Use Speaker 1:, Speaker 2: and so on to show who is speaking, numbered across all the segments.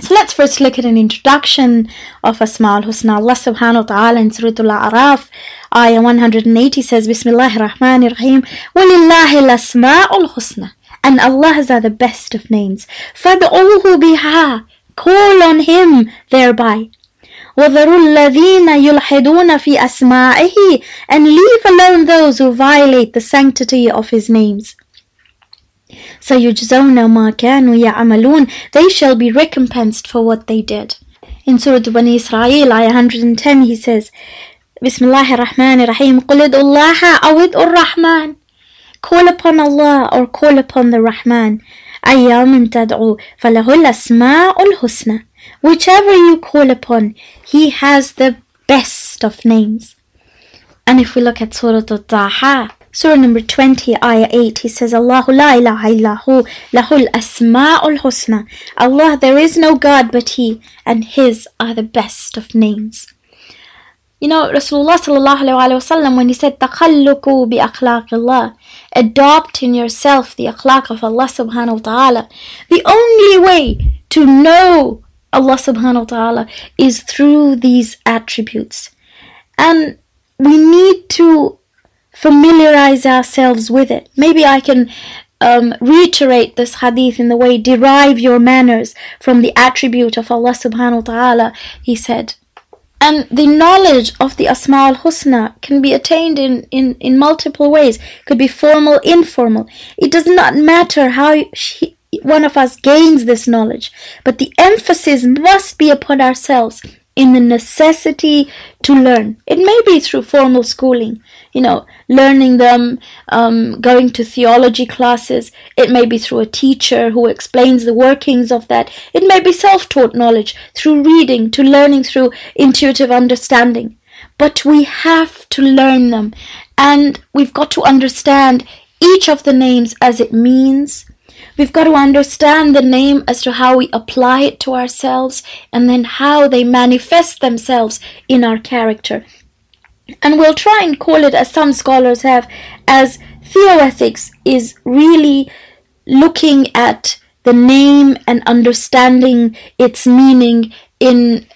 Speaker 1: So let's first look at an introduction of Asma al-Husna. Allah subhanahu wa ta'ala in Surah Al-A'raf, ayah 180 says, Bismillahir Rahmanir Rahim, وَلِلَّهِ الْأَسْمَاءُ الْحُسْنَى. And Allah's are the best of names. فَادْعُوهُ بِهَا. Call on Him thereby. وَذَرُوا الَّذِينَ يُلْحِدُونَ فِي أَسْمَائِهِ. And leave alone those who violate the sanctity of His names. سَيُجْزَوْنَ مَا كَانُوا يَعْمَلُونَ. They shall be recompensed for what they did. In Surah Bani Israel, ayah 110, He says, Bismillahir Rahmanir Rahim, قُلِ ادْعُوا اللَّهَ أَوْ ادْعُوا الرَّحْمَنَ. Call upon Allah or call upon the Rahman. أَيَّامٍ تَدْعُوا فَلَهُ الْأَسْمَاءُ الْحُسْنَى. Whichever you call upon, He has the best of names. And if we look at Surah Al-Taha, Surah number 20, ayah 8, He says, Allahu la ilaha illahu, lahul asma'ul husna. Allah, there is no God but He, and His are the best of names. You know, Rasulullah sallallahu alayhi wa sallam, when he said, تَخَلُّقُوا بِأَخْلَاقِ اللَّهِ, adopt in yourself the akhlaq of Allah subhanahu wa ta'ala. The only way to know Allah subhanahu wa ta'ala is through these attributes. And we need to familiarize ourselves with it. Maybe I can reiterate this hadith in the way, derive your manners from the attribute of Allah subhanahu wa ta'ala, He said. And the knowledge of the Asma al-Husna can be attained in multiple ways. It could be formal, informal. It does not matter how one of us gains this knowledge, but the emphasis must be upon ourselves in the necessity to learn. It may be through formal schooling, learning them, going to theology classes. It may be through a teacher who explains the workings of that. It may be self-taught knowledge through reading, to learning through intuitive understanding. But we have to learn them, and we've got to understand each of the names as it means. We've got to understand the name as to how we apply it to ourselves, and then how they manifest themselves in our character. And we'll try and call it, as some scholars have, as theoethics is really looking at the name and understanding its meaning in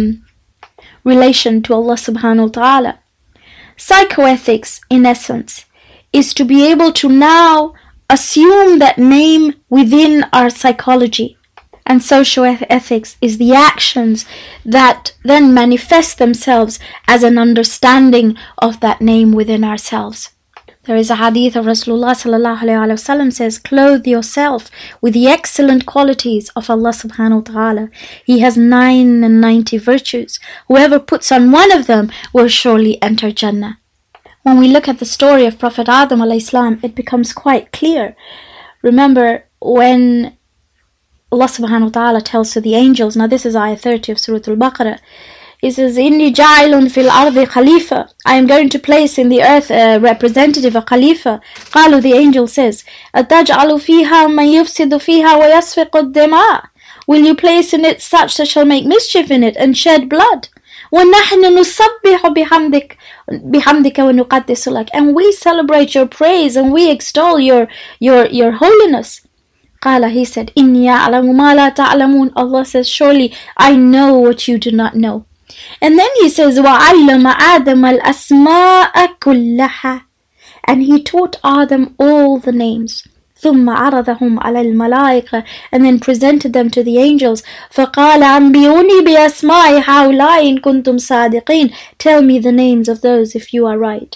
Speaker 1: relation to Allah subhanahu wa ta'ala. Psychoethics, in essence, is to be able to now assume that name within our psychology. And socioethics is the actions that then manifest themselves as an understanding of that name within ourselves. There is a hadith of Rasulullah sallallahu alayhi wa sallam says, clothe yourself with the excellent qualities of Allah subhanahu wa ta'ala. He has 99 virtues. Whoever puts on one of them will surely enter Jannah. When we look at the story of Prophet Adam alayhi salam, it becomes quite clear. Remember when Allah subhanahu wa ta'ala tells to the angels, now this is ayah 30 of Surah Al-Baqarah, He says, Inni ja'ilun fil ardi khalifa. I am going to place in the earth a representative, a khalifa. Qalu, the angel says, Ataj'alu fiha man yufsidu fiha wa yasfiqu ad-dima. Will you place in it such that shall make mischief in it and shed blood? وَنَحْنُ نُسَبِّحُ بِحَمْدِكَ وَنُقَدِّسُ لَكَ. And we celebrate your praise and we extol your holiness. Qala, he said, Inni a'lamu ma la ta'lamun. Allah says, surely I know what you do not know. And then he says, وَعَلَّمَ آدَمَ الْأَسْمَاءَ كُلَّهَا. And he taught Adam all the names. ثُمَّ عَرَضَهُمْ عَلَى الْمَلَائِكَةِ. And then presented them to the angels. فَقَالَ أَنْبِئُونِي بِأَسْمَاءِ هَؤُلَاءِ إِن كُنْتُمْ صَادِقِينَ. Tell me the names of those if you are right.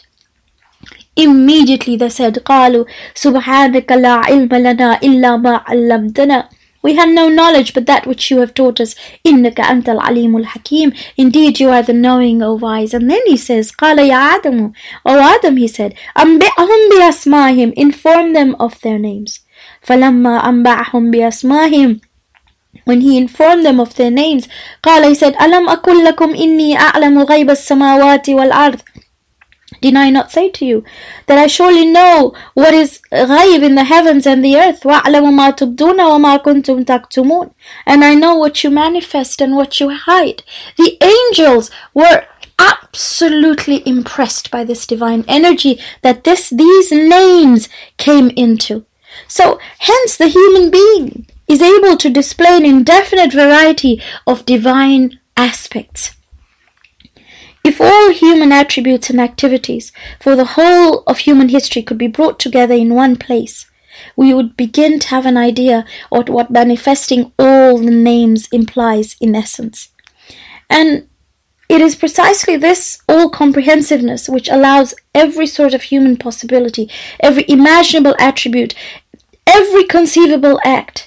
Speaker 1: Immediately they said, قَالُوا سُبْحَانَكَ لَا عِلْمَ لَنَا إِلَّا مَا عَلَّمْتَنَا. We have no knowledge but that which you have taught us. إِنَّكَ أَنْتَ الْعَلِيمُ الْحَكِيمُ. Indeed, you are the knowing, O wise. And then he says, قَالَ يَا آدَمُ. O Adam, he said, أَنْبِئْهُمْ بِأَسْمَائِهِمْ. Inform them of their names. فَلَمَّا أَنْبَأَهُمْ بِأَسْمَائِهِمْ. When he informed them of their names, قَالَ, he said, أَلَمْ أَقُلْ لَكُمْ إِنِّي أَعْلَمُ غَيْبَ السَّمَاوَاتِ وَالْأَرْضِ. Did I not say to you that I surely know what is ghaib in the heavens and the earth? وَأَعْلَمُ مَا تُبْدُونَ وَمَا كُنْتُمْ تَكْتُمُونَ. And I know what you manifest and what you hide. The angels were absolutely impressed by this divine energy that these names came into. So hence the human being is able to display an indefinite variety of divine aspects. If all human attributes and activities for the whole of human history could be brought together in one place, we would begin to have an idea of what manifesting all the names implies in essence. And it is precisely this all-comprehensiveness which allows every sort of human possibility, every imaginable attribute, every conceivable act.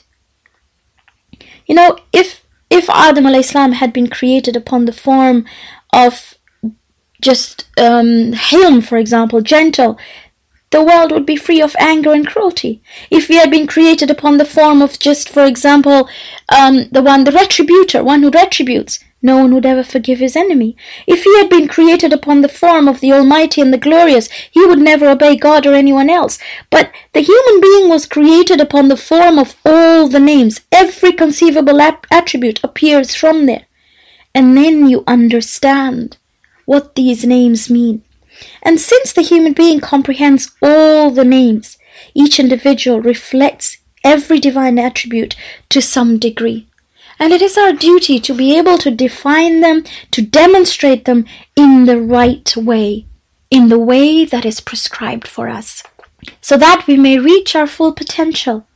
Speaker 1: If Adam alayhi salam had been created upon the form of just Hilm, for example, gentle, the world would be free of anger and cruelty. If he had been created upon the form of just, for example, the retributor, one who retributes, no one would ever forgive his enemy. If he had been created upon the form of the Almighty and the Glorious, he would never obey God or anyone else. But the human being was created upon the form of all the names. Every conceivable attribute appears from there. And then you understand what these names mean. And since the human being comprehends all the names, each individual reflects every divine attribute to some degree. And it is our duty to be able to define them, to demonstrate them in the right way, in the way that is prescribed for us, so that we may reach our full potential.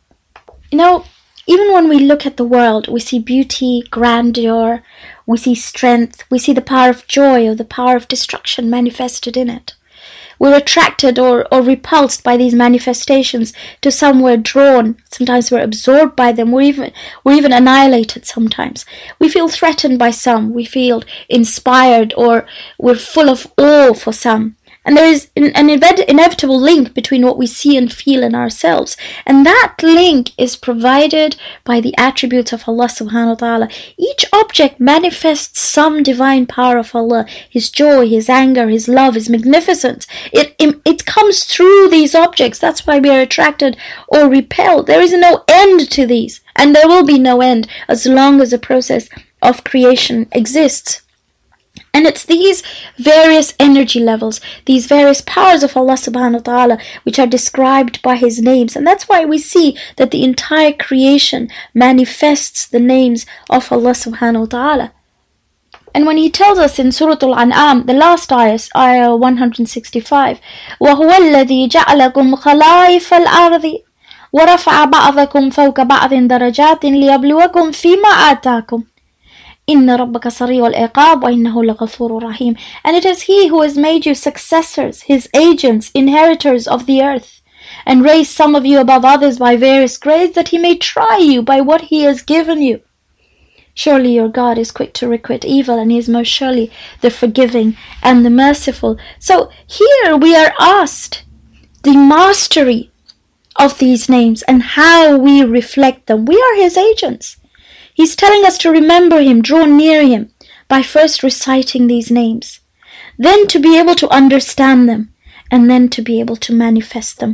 Speaker 1: Even when we look at the world, we see beauty, grandeur, we see strength, we see the power of joy or the power of destruction manifested in it. We're attracted or repulsed by these manifestations. To some we're drawn, sometimes we're absorbed by them, we're even annihilated sometimes. We feel threatened by some, we feel inspired, or we're full of awe for some. And there is an inevitable link between what we see and feel in ourselves. And that link is provided by the attributes of Allah subhanahu wa ta'ala. Each object manifests some divine power of Allah. His joy, His anger, His love, His magnificence. It comes through these objects. That's why we are attracted or repelled. There is no end to these. And there will be no end as long as the process of creation exists. And it's these various energy levels, these various powers of Allah subhanahu wa ta'ala, which are described by His names. And that's why we see that the entire creation manifests the names of Allah subhanahu wa ta'ala. And when He tells us in Surah Al-An'am, the last ayah 165, وَهُوَ الَّذِي جَعَلَكُمْ خَلَائِفَ الْأَرْضِ وَرَفَعَ بَعْضَكُمْ فَوْقَ بَعْضٍ دَرَجَاتٍ لِيَبْلُوَكُمْ فِيمَا آتَاكُمْ إِنَّ رَبَّكَ سَرِيعُ الْعِقَابِ وَإِنَّهُ لَغَفُورٌ رَحِيمٌ. And it is He who has made you successors, His agents, inheritors of the earth, and raised some of you above others by various grades, that He may try you by what He has given you. Surely your God is quick to requite evil, and He is most surely the forgiving and the merciful. So here we are asked the mastery of these names and how we reflect them. We are His agents. He's telling us to remember Him, draw near Him, by first reciting these names, then to be able to understand them, and then to be able to manifest them.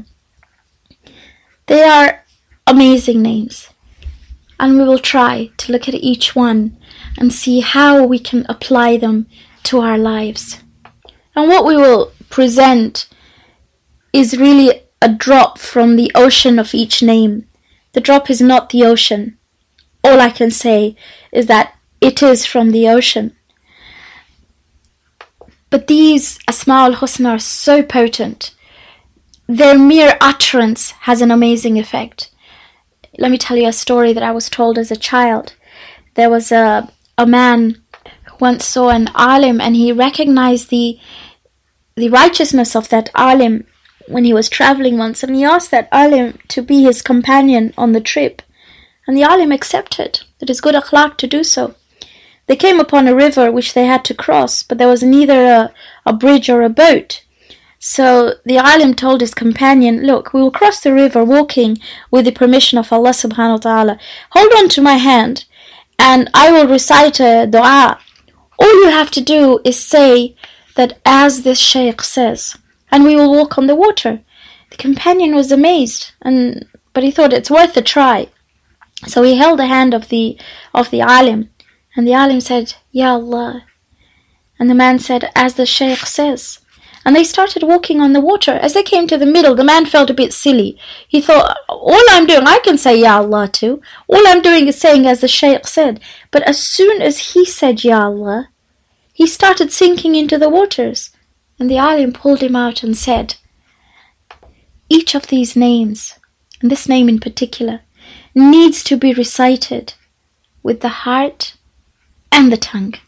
Speaker 1: They are amazing names, and we will try to look at each one and see how we can apply them to our lives. And what we will present is really a drop from the ocean of each name. The drop is not the ocean. All I can say is that it is from the ocean. But these Asma al-Husna are so potent. Their mere utterance has an amazing effect. Let me tell you a story that I was told as a child. There was a man who once saw an alim, and he recognized the righteousness of that alim when he was traveling once, and he asked that alim to be his companion on the trip. And the alim accepted. It is good akhlaq to do so. They came upon a river which they had to cross, but there was neither a bridge or a boat. So the alim told his companion, look, we will cross the river walking with the permission of Allah subhanahu wa ta'ala. Hold on to my hand, and I will recite a dua. All you have to do is say that as this shaykh says, and we will walk on the water. The companion was amazed, but he thought it's worth a try. So he held the hand of the alim, and the alim said, Ya Allah. And the man said, as the shaykh says. and they started walking on the water. As they came to the middle, the man felt a bit silly. He thought, all I'm doing, I can say Ya Allah too. All I'm doing is saying as the Shaykh said. But as soon as he said Ya Allah, he started sinking into the waters. And the alim pulled him out and said, each of these names, and this name in particular, needs to be recited with the heart and the tongue.